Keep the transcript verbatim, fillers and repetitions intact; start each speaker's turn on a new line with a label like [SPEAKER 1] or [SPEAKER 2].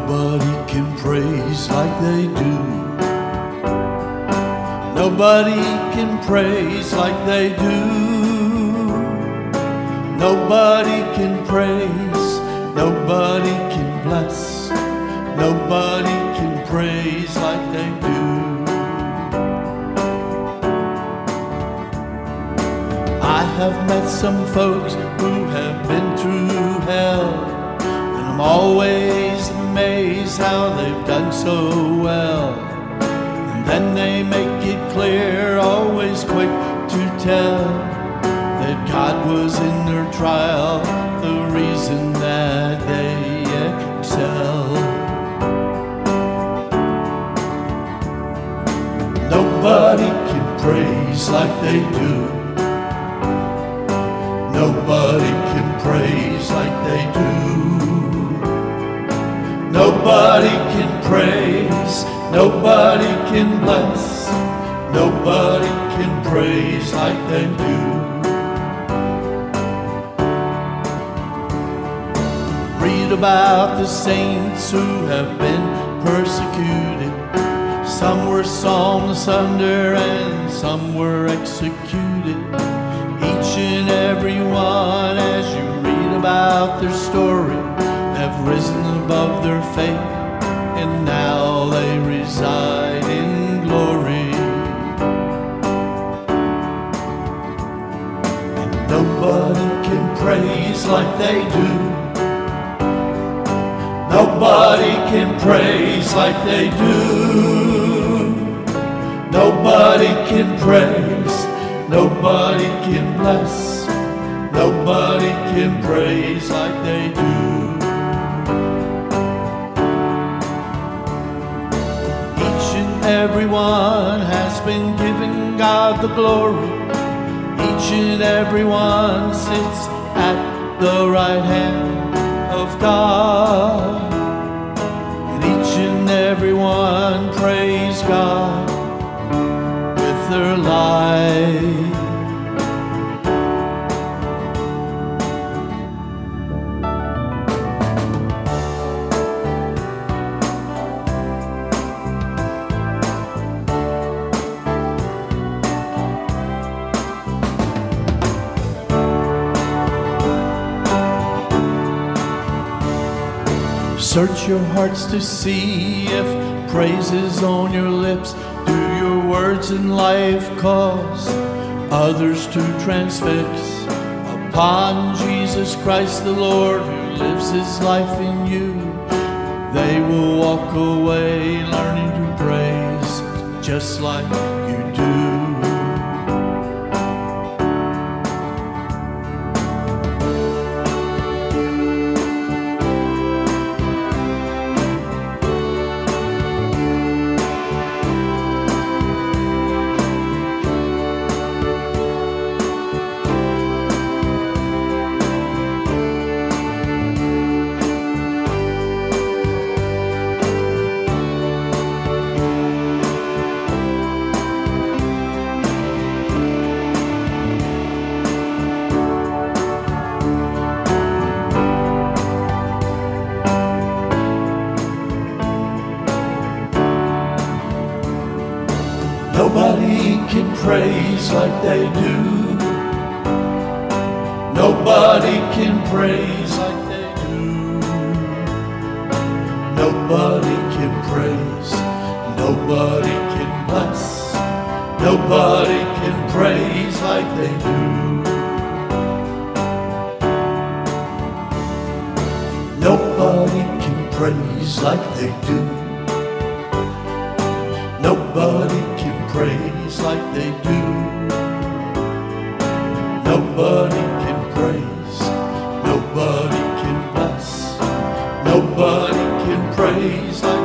[SPEAKER 1] Nobody can praise like they do. Nobody can praise like they do. Nobody can praise, nobody can bless, nobody can praise like they do. I have met some folks who have been through hell, and I'm always amazed how they've done so well. And then they make it clear, always quick to tell, that God was in their trial, the reason that they excel. Nobody can praise like they do. Nobody can praise like they do. Nobody can praise, nobody can bless, nobody can praise like they do. Read about the saints who have been persecuted. Some were sawn asunder and some were executed. Each and every one, as you read about their story, have risen above their fate, and now they reside in glory. And nobody can praise like they do. Nobody can praise like they do. Nobody can praise, nobody can bless, nobody can praise like they do. Each and every one has been given God the glory. Each and every one sits at the right hand of God. And each and every one praise God with their life. Search your hearts to see if praise is on your lips. Do your words in life cause others to transfix upon Jesus Christ the Lord, who lives his life in you? They will walk away learning to praise just like you do. Nobody can praise like they do. Nobody can praise like they do. Nobody can praise, nobody can bless, nobody can praise like they do. Nobody can praise like they do. Nobody can praise like they do. Nobody can praise, nobody can bless, nobody can praise like